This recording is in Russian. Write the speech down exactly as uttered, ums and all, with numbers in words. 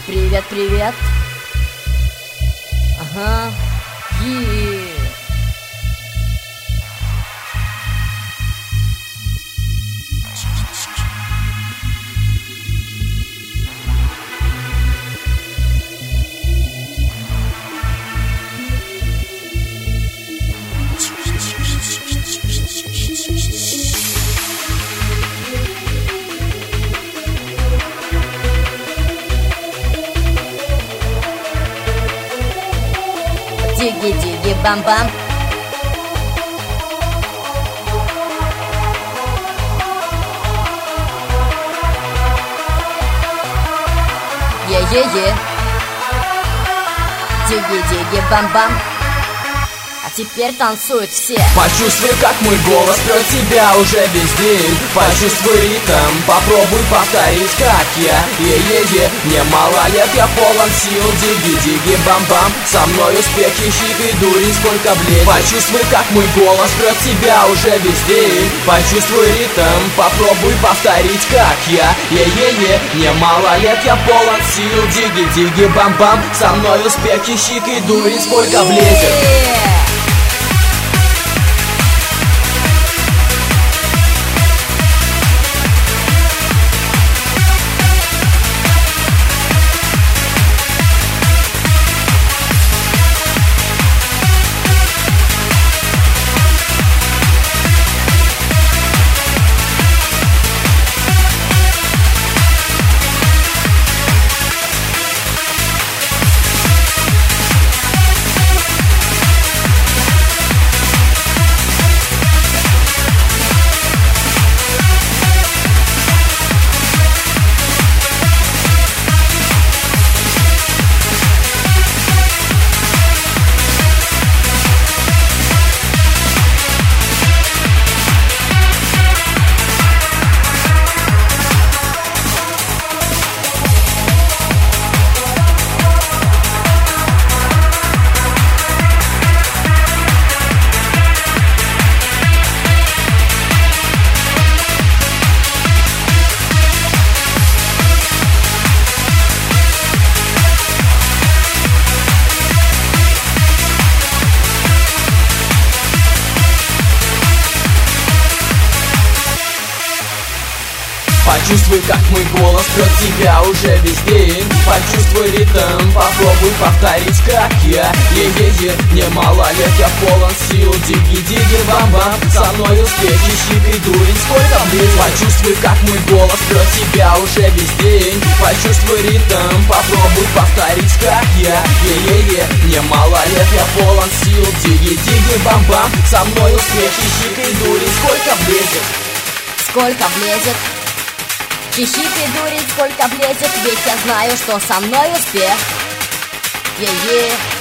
Привет, привет. Ага. И... Диги-диги-бам-бам. Е-е-е. Диги-диги-бам-бам. А теперь танцуют все. Почувствуй, как мой голос прет тебя уже весь день. Почувствуй ритм, попробуй повторить, как я. Е-е-е, мне мало лет, я полон сил. Диги-диги-бам-бам. Со мной успехи, щик и дури, сколько бледей. Почувствуй, как мой голос прет тебя уже весь день. Почувствуй ритм, попробуй повторить, как я. Е-е-е, мне мало лет, я полон сил. Диги-диги-бам-бам. Со мной успехи, щик и дури, сколько влезет. Почувствуй, как мой голос прет тебя уже весь день. Почувствуй ритм, попробуй повторить, как я. Е-е-е, мне мало лет, я полон сил. Диги-диги-бам-бам. Со мной успехи, щик и дурень, сколько влезет. Почувствуй, как мой голос прет тебя уже весь день. Почувствуй ритм, попробуй повторить, как я. Е-е-е, мне мало лет, я полон сил. Диги-диги-бам-бам. Со мной успехи, щик и дурень, сколько влезет. Сколько влезет? Чищик и дурень, сколько влезет, ведь я знаю, что со мной успех. Е-е.